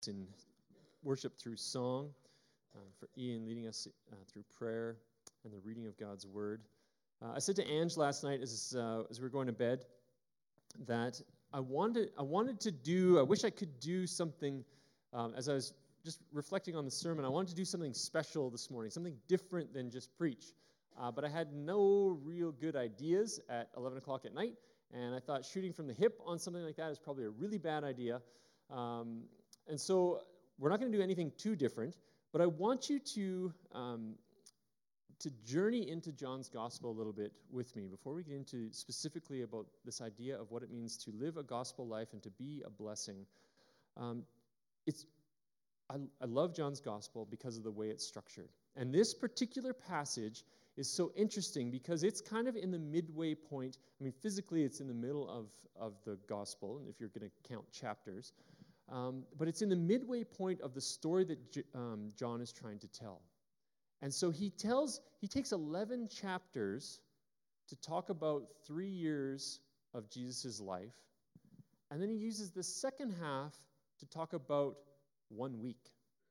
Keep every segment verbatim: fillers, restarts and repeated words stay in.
in worship through song, uh, for Ian leading us uh, through prayer and the reading of God's Word. Uh, I said to Ange last night as uh, as we were going to bed that I wanted I wanted to do. I wish I could do something. Um, as I was just reflecting on the sermon, I wanted to do something special this morning, something different than just preach. Uh, but I had no real good ideas at eleven o'clock at night, and I thought shooting from the hip on something like that is probably a really bad idea. Um, and so we're not going to do anything too different, but I want you to um, to journey into John's Gospel a little bit with me before we get into specifically about this idea of what it means to live a gospel life and to be a blessing. Um, it's I, I love John's Gospel because of the way it's structured. And this particular passage is so interesting because it's kind of in the midway point. I mean, physically, it's in the middle of, of the Gospel, if you're going to count chapters. Um, but it's in the midway point of the story that J- um, John is trying to tell. And so he tells, he takes eleven chapters to talk about three years of Jesus' life. And then he uses the second half to talk about one week.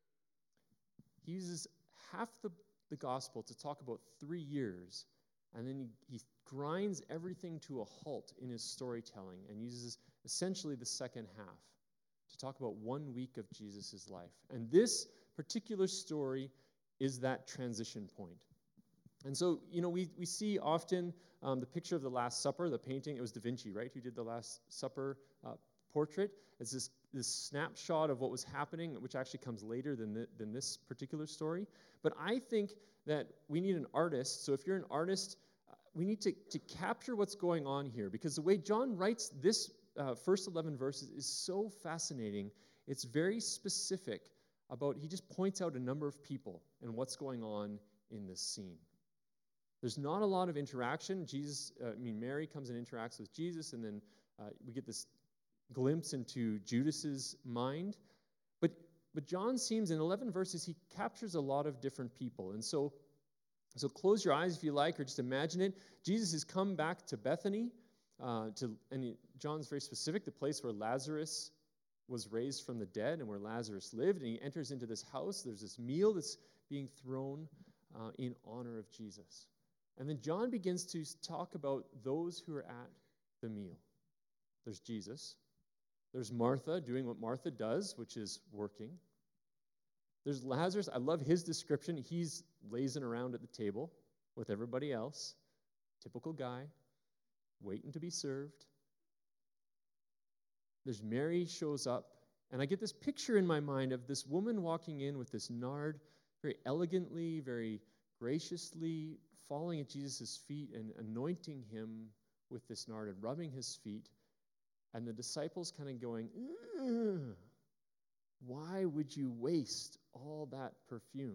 He uses half the, the gospel to talk about three years, and then he, he grinds everything to a halt in his storytelling and uses essentially the second half to talk about one week of Jesus' life. And this particular story is that transition point. And so, you know, we, we see often um, the picture of the Last Supper, the painting. It was Da Vinci, right, who did the Last Supper uh, portrait. It's this, this snapshot of what was happening, which actually comes later than, the, than this particular story. But I think that we need an artist. So if you're an artist, uh, we need to, to capture what's going on here. Because the way John writes this uh, first eleven verses is so fascinating. It's very specific about, he just points out a number of people and what's going on in this scene. There's not a lot of interaction. Jesus, uh, I mean, Mary comes and interacts with Jesus, and then uh, we get this glimpse into Judas's mind. But but John seems, in eleven verses, he captures a lot of different people. And so, so close your eyes if you like, or just imagine it. Jesus has come back to Bethany, uh, to and he, John's very specific, the place where Lazarus was raised from the dead and where Lazarus lived. And he enters into this house. There's this meal that's being thrown uh, in honor of Jesus. And then John begins to talk about those who are at the meal. There's Jesus. There's Martha doing what Martha does, which is working. There's Lazarus. I love his description. He's lazing around at the table with everybody else. Typical guy, waiting to be served. There's Mary shows up. And I get this picture in my mind of this woman walking in with this nard, very elegantly, very graciously falling at Jesus' feet and anointing him with this nard and rubbing his feet. And the disciples kind of going, why would you waste all that perfume?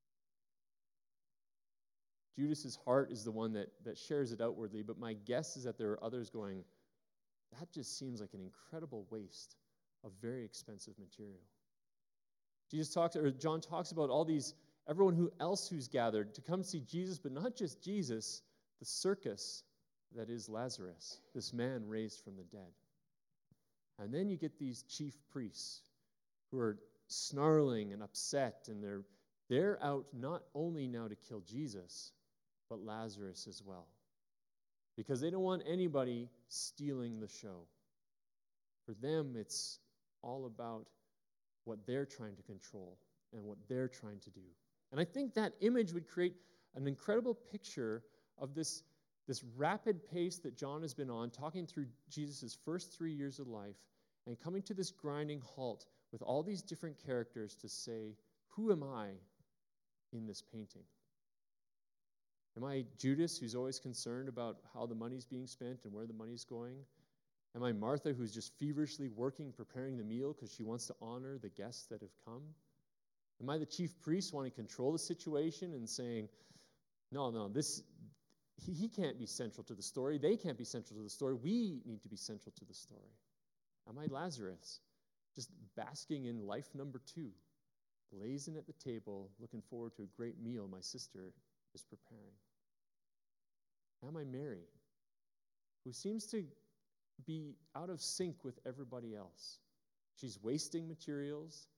Judas's heart is the one that, that shares it outwardly, but my guess is that there are others going, that just seems like an incredible waste of very expensive material. Jesus talks, or John talks about all these, everyone who else who's gathered to come see Jesus, but not just Jesus, the circus that is Lazarus, this man raised from the dead. And then you get these chief priests who are snarling and upset, and they're they're out not only now to kill Jesus, but Lazarus as well. Because they don't want anybody stealing the show. For them, it's all about what they're trying to control and what they're trying to do. And I think that image would create an incredible picture of this, this rapid pace that John has been on, talking through Jesus' first three years of life, and coming to this grinding halt with all these different characters to say, who am I in this painting? Am I Judas, who's always concerned about how the money's being spent and where the money's going? Am I Martha, who's just feverishly working, preparing the meal because she wants to honor the guests that have come? Am I the chief priest wanting to control the situation and saying, no, no, this he, he can't be central to the story. They can't be central to the story. We need to be central to the story. Am I Lazarus, just basking in life number two, blazing at the table, looking forward to a great meal my sister is preparing? Am I Mary, who seems to be out of sync with everybody else? She's wasting materials.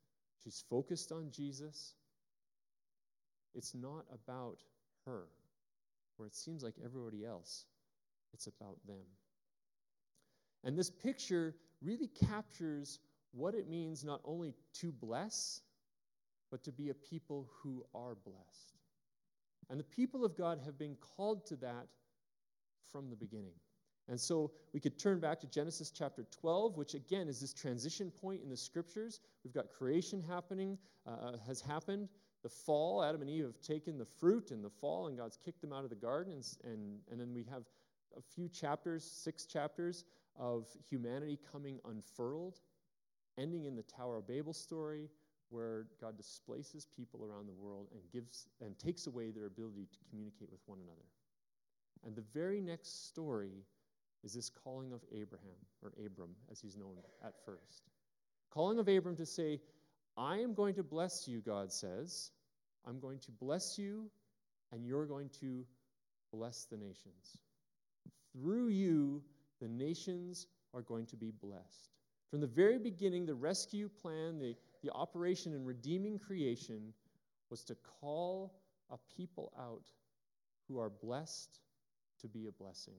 She's focused on Jesus. It's not about her, where it seems like everybody else, it's about them. And this picture really captures what it means not only to bless, but to be a people who are blessed. And the people of God have been called to that from the beginning. And so we could turn back to Genesis chapter twelve, which again is this transition point in the scriptures. We've got creation happening, uh, has happened. The fall, Adam and Eve have taken the fruit in the fall, and God's kicked them out of the garden. And, and, and then we have a few chapters, six chapters, of humanity coming unfurled, ending in the Tower of Babel story, where God displaces people around the world and gives and takes away their ability to communicate with one another. And the very next story is this calling of Abraham, or Abram, as he's known at first. Calling of Abram to say, I am going to bless you, God says. I'm going to bless you, and you're going to bless the nations. Through you, the nations are going to be blessed. From the very beginning, the rescue plan, the, the operation in redeeming creation was to call a people out who are blessed to be a blessing.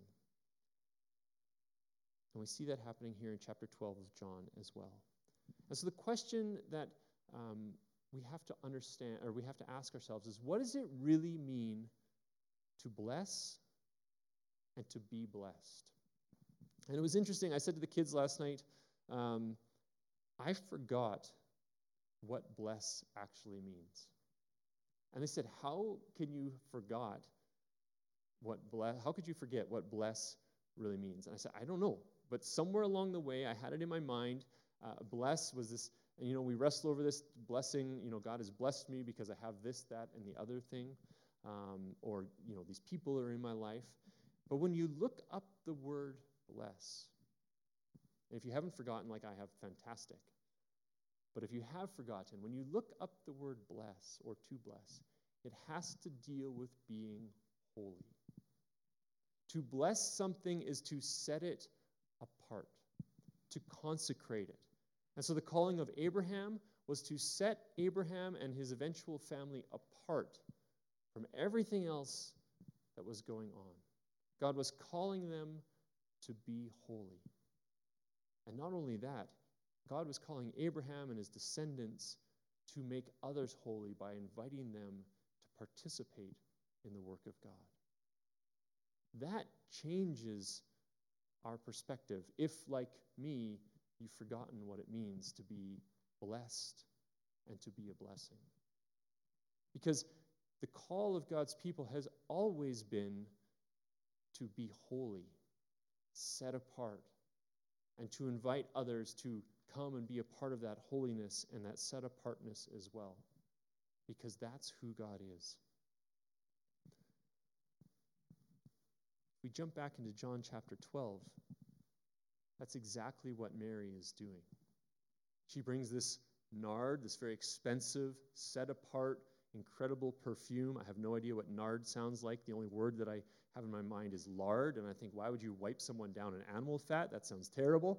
And we see that happening here in chapter twelve of John as well. And so the question that um, we have to understand, or we have to ask ourselves, is what does it really mean to bless and to be blessed? And it was interesting. I said to the kids last night, um, I forgot what bless actually means. And they said, how can you forgot what bless, how could you forget what bless really means? And I said, I don't know. But somewhere along the way, I had it in my mind. Uh, bless was this, and you know, we wrestle over this blessing. You know, God has blessed me because I have this, that, and the other thing. Um, or, you know, these people are in my life. But when you look up the word bless, and if you haven't forgotten like I have, fantastic. But if you have forgotten, when you look up the word bless or to bless, it has to deal with being holy. To bless something is to set it apart, to consecrate it. And so the calling of Abraham was to set Abraham and his eventual family apart from everything else that was going on. God was calling them to be holy. And not only that, God was calling Abraham and his descendants to make others holy by inviting them to participate in the work of God. That changes our perspective if, like me, you've forgotten what it means to be blessed and to be a blessing. Because the call of God's people has always been to be holy, set apart, and to invite others to come and be a part of that holiness and that set apartness as well, because that's who God is. We jump back into John chapter twelve. That's exactly what Mary is doing. She brings this nard, this very expensive, set apart, incredible perfume. I have no idea what nard sounds like. The only word that I have in my mind is lard, and I think, why would you wipe someone down in animal fat? That sounds terrible.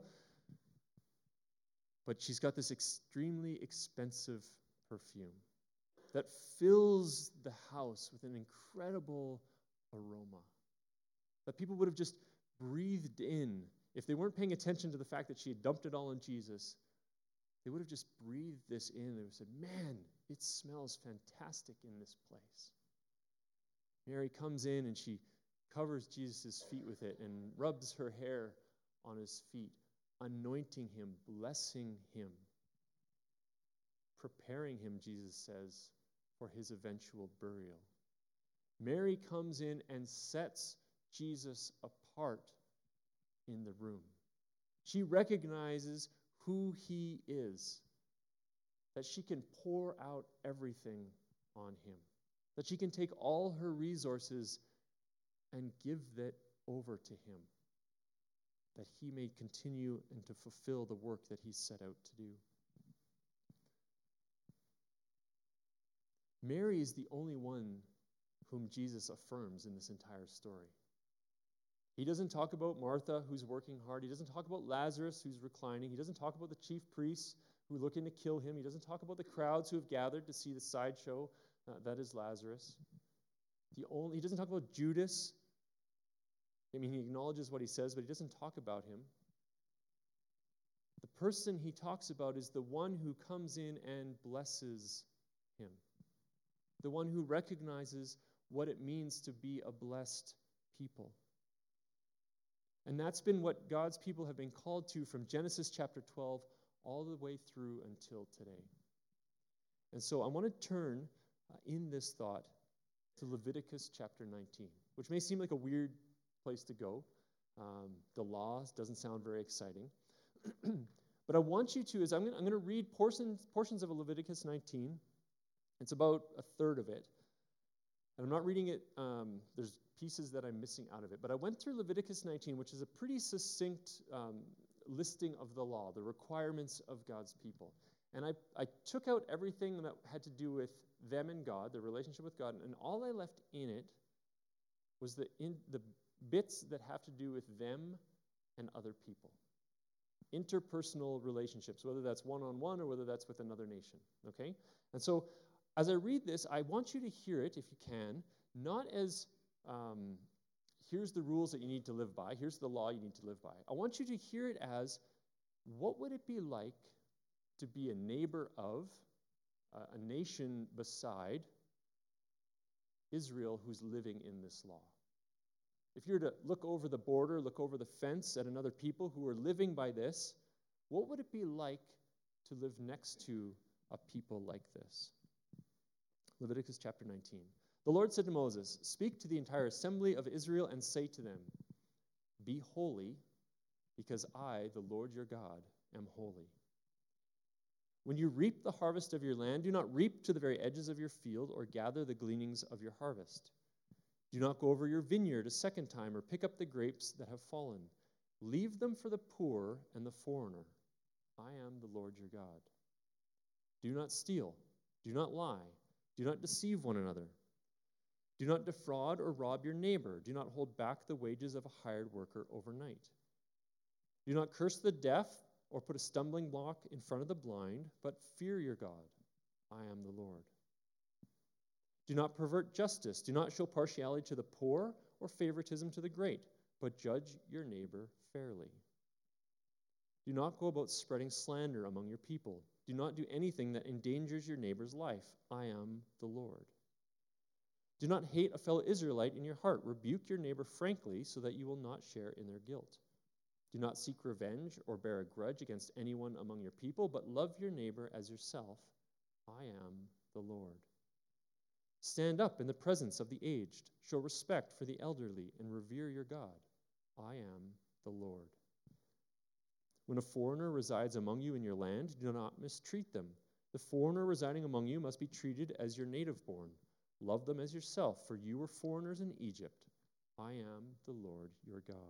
But she's got this extremely expensive perfume that fills the house with an incredible aroma that people would have just breathed in. If they weren't paying attention to the fact that she had dumped it all on Jesus, they would have just breathed this in. They would have said, man, it smells fantastic in this place. Mary comes in and she covers Jesus' feet with it and rubs her hair on his feet, anointing him, blessing him, preparing him, Jesus says, for his eventual burial. Mary comes in and sets Jesus apart in the room. She recognizes who he is, that she can pour out everything on him, that she can take all her resources and give that over to him, that he may continue and to fulfill the work that he set out to do. Mary is the only one whom Jesus affirms in this entire story. He doesn't talk about Martha, who's working hard. He doesn't talk about Lazarus, who's reclining. He doesn't talk about the chief priests, who are looking to kill him. He doesn't talk about the crowds who have gathered to see the sideshow uh, that is Lazarus. The only, he doesn't talk about Judas. I mean, he acknowledges what he says, but he doesn't talk about him. The person he talks about is the one who comes in and blesses him, the one who recognizes what it means to be a blessed people. And that's been what God's people have been called to from Genesis chapter twelve all the way through until today. And so I want to turn uh, in this thought to Leviticus chapter nineteen, which may seem like a weird place to go. Um, the law doesn't sound very exciting. But I want you to, as I'm going I'm to read portions, portions of Leviticus nineteen. It's about a third of it. And I'm not reading it, um, there's pieces that I'm missing out of it. But I went through Leviticus nineteen, which is a pretty succinct um, listing of the law, the requirements of God's people. And I, I took out everything that had to do with them and God, their relationship with God, and all I left in it was the, in, the bits that have to do with them and other people. Interpersonal relationships, whether that's one-on-one or whether that's with another nation, okay? And so as I read this, I want you to hear it, if you can, not as um, here's the rules that you need to live by, here's the law you need to live by. I want you to hear it as, what would it be like to be a neighbor of, uh, a nation beside Israel who's living in this law? If you were to look over the border, look over the fence at another people who are living by this, what would it be like to live next to a people like this? Leviticus chapter nineteen. The Lord said to Moses, "Speak to the entire assembly of Israel and say to them, 'Be holy, because I, the Lord your God, am holy. When you reap the harvest of your land, do not reap to the very edges of your field or gather the gleanings of your harvest. Do not go over your vineyard a second time or pick up the grapes that have fallen. Leave them for the poor and the foreigner. I am the Lord your God. Do not steal. Do not lie. Do not deceive one another. Do not defraud or rob your neighbor. Do not hold back the wages of a hired worker overnight. Do not curse the deaf or put a stumbling block in front of the blind, but fear your God. I am the Lord. Do not pervert justice. Do not show partiality to the poor or favoritism to the great, but judge your neighbor fairly. Do not go about spreading slander among your people. Do not do anything that endangers your neighbor's life. I am the Lord. Do not hate a fellow Israelite in your heart. Rebuke your neighbor frankly so that you will not share in their guilt. Do not seek revenge or bear a grudge against anyone among your people, but love your neighbor as yourself. I am the Lord. Stand up in the presence of the aged. Show respect for the elderly and revere your God. I am the Lord. When a foreigner resides among you in your land, do not mistreat them. The foreigner residing among you must be treated as your native-born. Love them as yourself, for you were foreigners in Egypt. I am the Lord your God.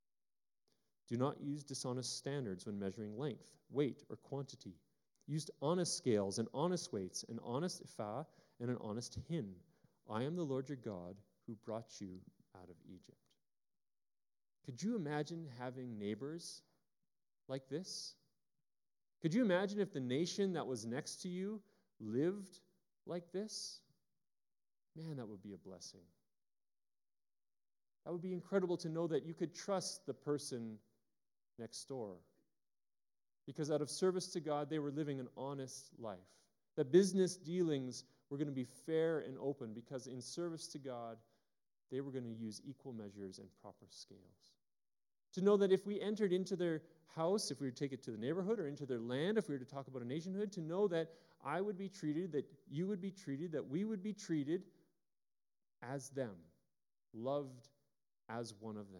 Do not use dishonest standards when measuring length, weight, or quantity. Use honest scales and honest weights, an honest ephah and an honest hin. I am the Lord your God who brought you out of Egypt. Could you imagine having neighbors like this? Could you imagine if the nation that was next to you lived like this? Man, that would be a blessing. That would be incredible to know that you could trust the person next door. Because out of service to God, they were living an honest life. That business dealings were going to be fair and open because in service to God, they were going to use equal measures and proper scales. To know that if we entered into their house, if we were to take it to the neighborhood or into their land, if we were to talk about a nationhood, to know that I would be treated, that you would be treated, that we would be treated as them, loved as one of them.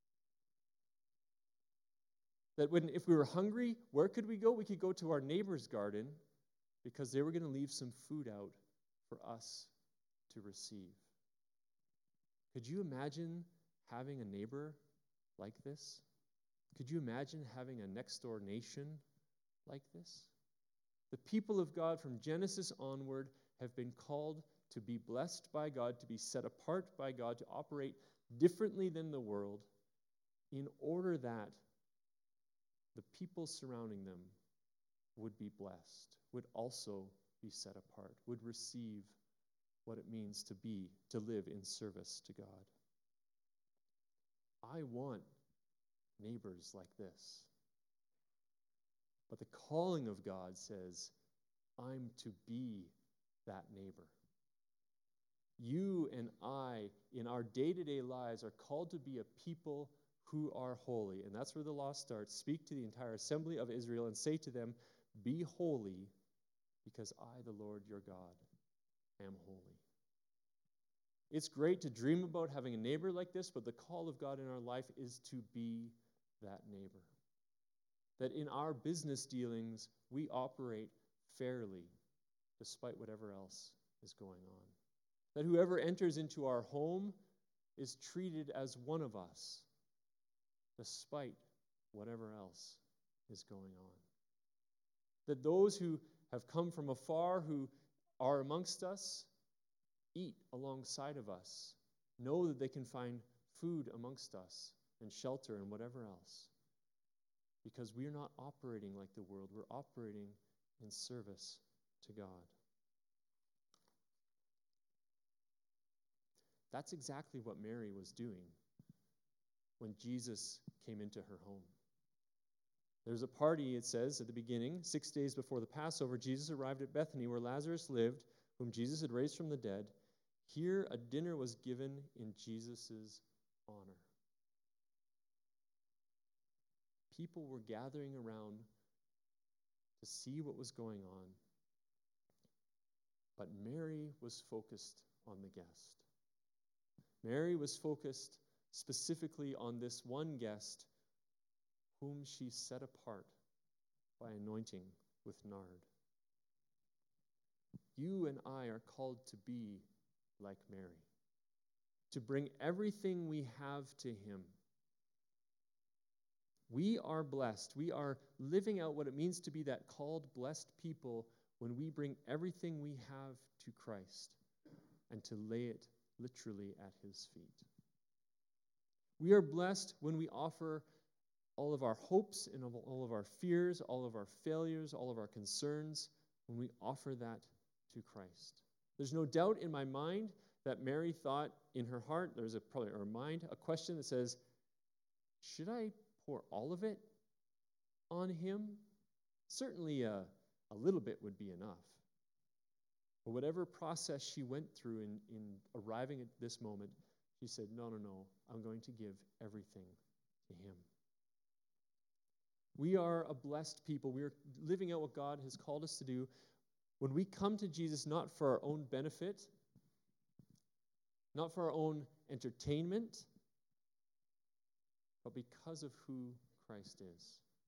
That when, if we were hungry, where could we go? We could go to our neighbor's garden because they were going to leave some food out for us to receive. Could you imagine having a neighbor like this? Could you imagine having a next-door nation like this? The people of God from Genesis onward have been called to be blessed by God, to be set apart by God, to operate differently than the world in order that the people surrounding them would be blessed, would also be set apart, would receive what it means to be, to live in service to God. I want neighbors like this. But the calling of God says, I'm to be that neighbor. You and I, in our day-to-day lives, are called to be a people who are holy. And that's where the law starts. Speak to the entire assembly of Israel and say to them, be holy, because I, the Lord your God, am holy. It's great to dream about having a neighbor like this, but the call of God in our life is to be that neighbor. That in our business dealings, we operate fairly, despite whatever else is going on. That whoever enters into our home is treated as one of us, despite whatever else is going on. That those who have come from afar, who are amongst us, eat alongside of us, know that they can find food amongst us and shelter and whatever else. Because we are not operating like the world, we're operating in service to God. That's exactly what Mary was doing when Jesus came into her home. There's a party, it says at the beginning, six days before the Passover, Jesus arrived at Bethany where Lazarus lived, whom Jesus had raised from the dead. Here a dinner was given in Jesus' honor. People were gathering around to see what was going on, but Mary was focused on the guest. Mary was focused specifically on this one guest whom she set apart by anointing with nard. You and I are called to be like Mary, to bring everything we have to him. We are blessed. We are living out what it means to be that called, blessed people when we bring everything we have to Christ and to lay it literally at his feet. We are blessed when we offer all of our hopes and all of our fears, all of our failures, all of our concerns, when we offer that to Christ. There's no doubt in my mind that Mary thought in her heart, there's a, probably in her mind, a question that says, should I pour all of it on him? Certainly a, a little bit would be enough. But whatever process she went through in, in arriving at this moment, she said, no, no, no, I'm going to give everything to him. We are a blessed people. We are living out what God has called us to do when we come to Jesus not for our own benefit, not for our own entertainment, but because of who Christ is.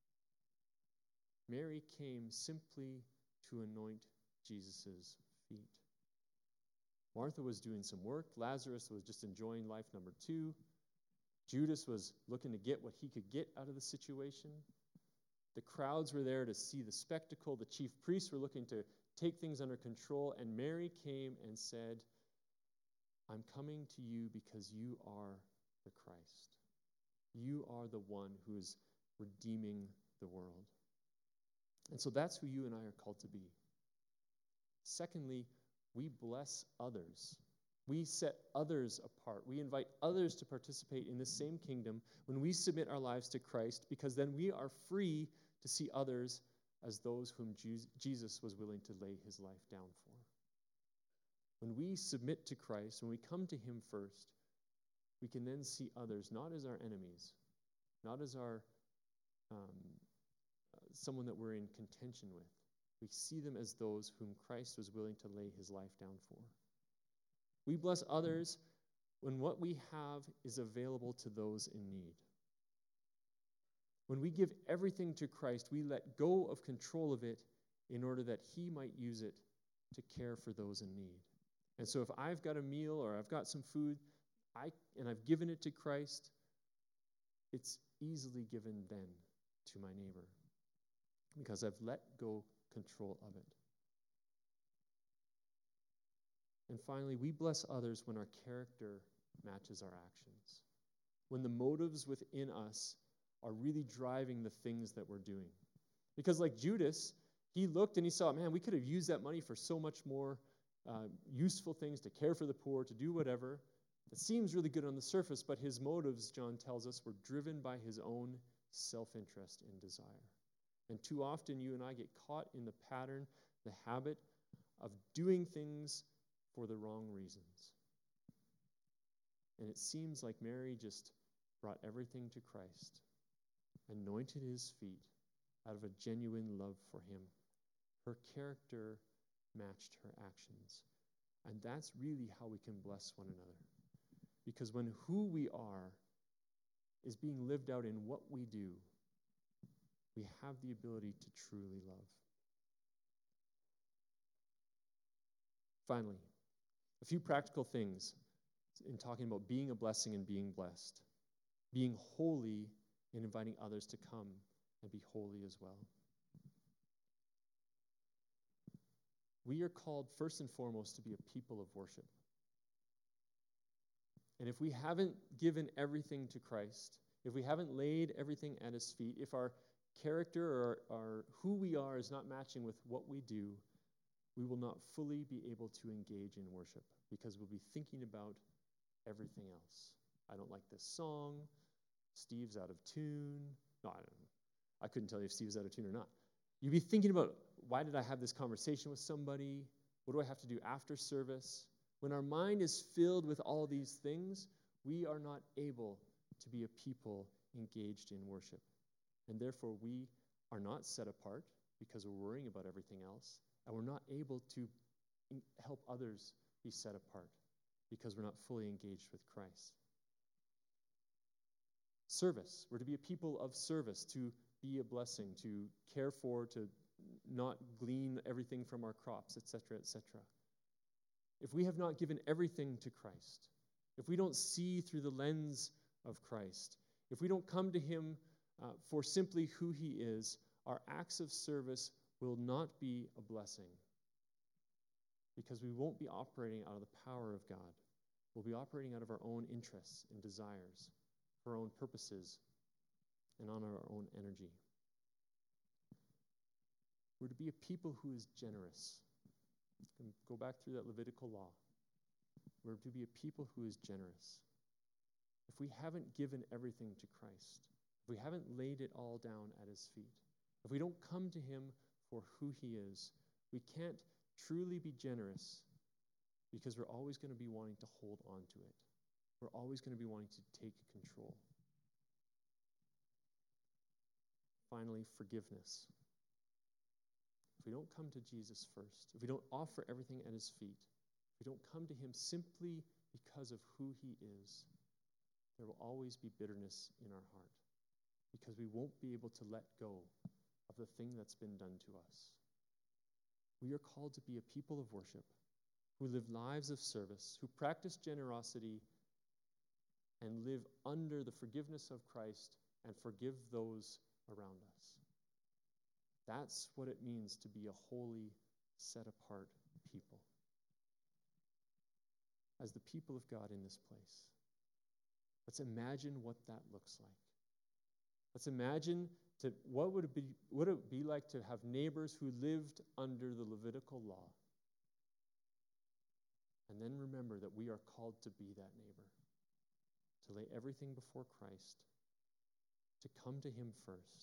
Mary came simply to anoint Jesus' feet. Martha was doing some work. Lazarus was just enjoying life number two. Judas was looking to get what he could get out of the situation. The crowds were there to see the spectacle. The chief priests were looking to take things under control. And Mary came and said, I'm coming to you because you are the Christ. You are the one who is redeeming the world. And so that's who you and I are called to be. Secondly, we bless others. We set others apart. We invite others to participate in the same kingdom when we submit our lives to Christ, because then we are free to see others as those whom Jesus was willing to lay his life down for. When we submit to Christ, when we come to him first, we can then see others not as our enemies, not as our um, uh, someone that we're in contention with. We see them as those whom Christ was willing to lay his life down for. We bless others when what we have is available to those in need. When we give everything to Christ, we let go of control of it in order that he might use it to care for those in need. And so if I've got a meal or I've got some food, I and I've given it to Christ, it's easily given then to my neighbor because I've let go control of it. And finally, we bless others when our character matches our actions, when the motives within us are really driving the things that we're doing. Because like Judas, He looked and he saw, man, we could have used that money for so much more uh, useful things, to care for the poor, to do whatever. It seems really good on the surface, but his motives, John tells us, were driven by his own self-interest and desire. And too often you and I get caught in the pattern, the habit of doing things for the wrong reasons. And it seems like Mary just brought everything to Christ, anointed his feet out of a genuine love for him. Her character matched her actions. And that's really how we can bless one another. Because when who we are is being lived out in what we do, we have the ability to truly love. Finally, a few practical things in talking about being a blessing and being blessed. Being holy and inviting others to come and be holy as well. We are called first and foremost to be a people of worship. And if we haven't given everything to Christ, if we haven't laid everything at his feet, if our character or our, who we are is not matching with what we do, we will not fully be able to engage in worship because we'll be thinking about everything else. I don't like this song. Steve's out of tune. No, I don't know. I couldn't tell you if Steve was out of tune or not. You'd be thinking about, why did I have this conversation with somebody? What do I have to do after service? When our mind is filled with all these things, we are not able to be a people engaged in worship. And therefore, we are not set apart because we're worrying about everything else. And we're not able to help others be set apart because we're not fully engaged with Christ. Service. We're to be a people of service, to be a blessing, to care for, to not glean everything from our crops, et cetera, et cetera. If we have not given everything to Christ, if we don't see through the lens of Christ, if we don't come to him uh, for simply who he is, our acts of service will not be a blessing because we won't be operating out of the power of God. We'll be operating out of our own interests and desires, our own purposes, and on our own energy. We're to be a people who is generous. And go back through that Levitical law. We're to be a people who is generous. If we haven't given everything to Christ, if we haven't laid it all down at his feet, if we don't come to him for who he is, we can't truly be generous because we're always going to be wanting to hold on to it. We're always going to be wanting to take control. Finally, forgiveness. If we don't come to Jesus first, if we don't offer everything at his feet, if we don't come to him simply because of who he is, there will always be bitterness in our heart because we won't be able to let go of the thing that's been done to us. We are called to be a people of worship who live lives of service, who practice generosity and live under the forgiveness of Christ and forgive those around us. That's what it means to be a holy, set-apart people. As the people of God in this place, let's imagine what that looks like. Let's imagine to, what would it be, would it be like to have neighbors who lived under the Levitical law. And then remember that we are called to be that neighbor, to lay everything before Christ, to come to him first,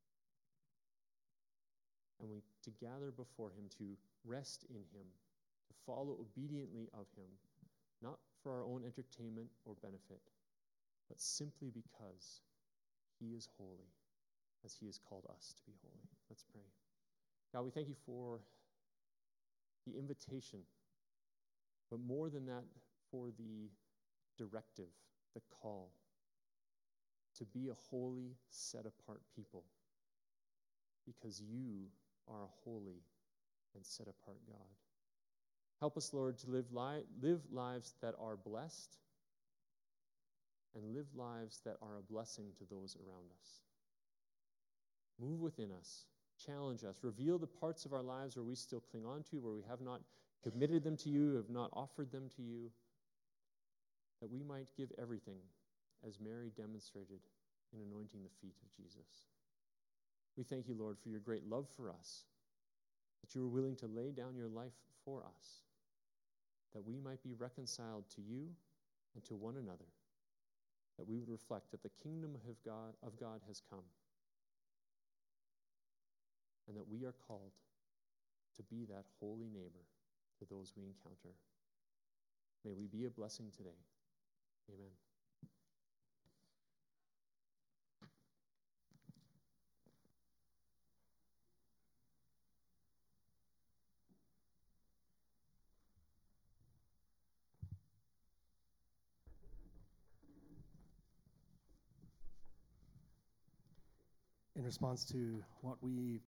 and we to gather before him, to rest in him, to follow obediently of him, not for our own entertainment or benefit, but simply because he is holy, as he has called us to be holy. Let's pray. God, we thank you for the invitation, but more than that, for the directive, the call to be a holy, set-apart people, because you are a holy and set-apart God. Help us, Lord, to live, li- live lives that are blessed and live lives that are a blessing to those around us. Move within us, challenge us, reveal the parts of our lives where we still cling on to, where we have not committed them to you, have not offered them to you, that we might give everything as Mary demonstrated in anointing the feet of Jesus. We thank you, Lord, for your great love for us, that you were willing to lay down your life for us, that we might be reconciled to you and to one another, that we would reflect that the kingdom of God, of God has come, and that we are called to be that holy neighbor to those we encounter. May we be a blessing today. Amen. In response to what we